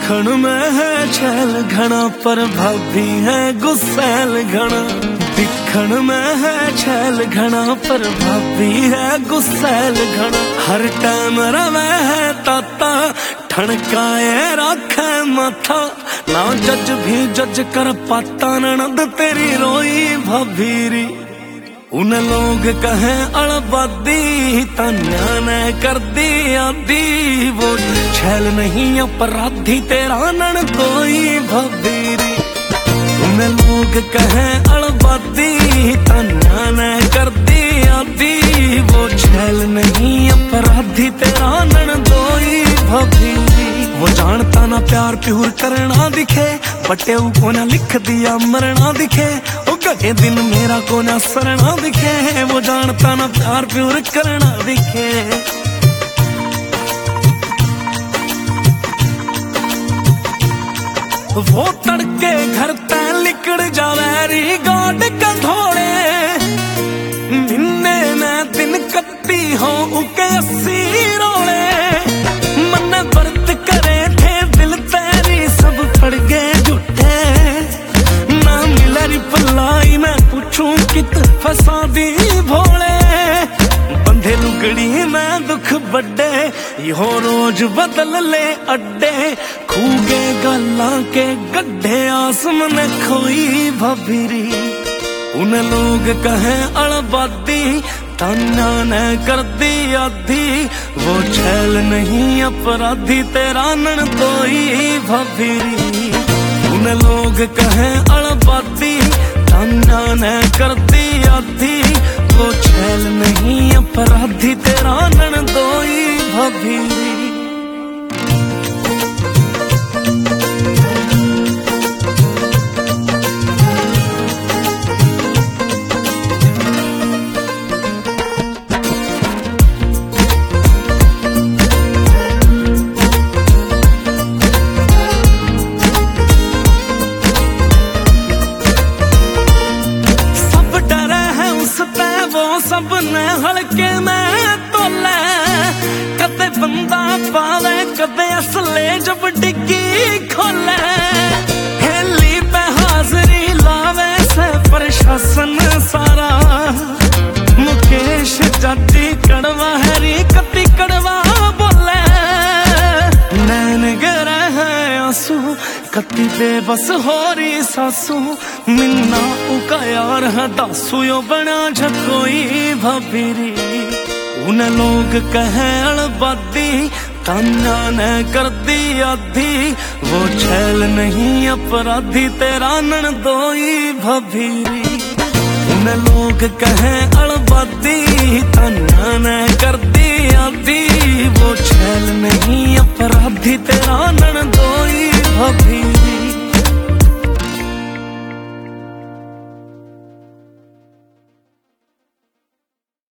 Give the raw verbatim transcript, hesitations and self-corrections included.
दिखण में है छैल घना पर भाभी है गुस्सैल घना। दिखण में है छैल घना पर भाभी है गुस्सैल घना। हर टाइम रवे है ताता ठणकाए राखे माथा। ना जज भी जज कर पाता ननद तेरी रोई भाभीरी। उन लोग कहे अड़बादी तन्या ने कर दी आदि। वो छैल नहीं अपराधी तेरा ननदोई भाभीरी। उन लोग कहे अड़बादी तन्या ने कर दी आदि। वो छैल नहीं अपराधी तेरा ननदोई भाभीरी। वो जानता ना प्यार प्यूर करना दिखे बटे को ना लिख दिया मरना दिखे। कहे दिन मेरा को ना सरना दिखे। वो जानता ना प्यार प्यूर करना दिखे। वो तड़के घर ते लिकड़ जावे री गाड का धोड़े। मिन्ने ने दिन कत्ती हो उके अस्सी रोड़े। मन व्रत करे थे दिल तेरी सब पड़ गए झूठे। ना मिला रिप्लाई मैं पूछूं कित फसा दी भोले। बंधे लुगड़ी में दुख बड्डे यो रोज बदल ले अड्डे। खूगे गल्ला के गड्ढे आसमान खोई भाभीरी। उन लोग कहे अड़बादी ताना ने कर दी आधी। वो छैल नहीं अपराधी तेरा ननदोई भाभीरी। उन लोग कहे अड़बादी ताना ने कर दी आधी। वो छैल नहीं अपराधी तेरा ननदोई भाभीरी। सब ने हल्के में तोले कदे बंदा पावे कदे असले जब डिग्गी खोले। हेली पे हाजरी लावे से प्रशासन सारा। मुकेश जाति कड़वा हैरी कति कड़वा बोले। नैन गिरे हैं आंसू कति बेबस हो रही सासू। मिन्ना उका यार है दासू यो बना झकोई भाभीरी। उन लोग कहे अड़बादी ताना ने कर दी आधी। वो छैल नहीं अपराधी तेरा ननदोई भाभीरी। उन लोग कहे अड़बादी ताना ने कर दी आधी। वो छैल नहीं अपराधी तेरा ननदोई भाभीरी।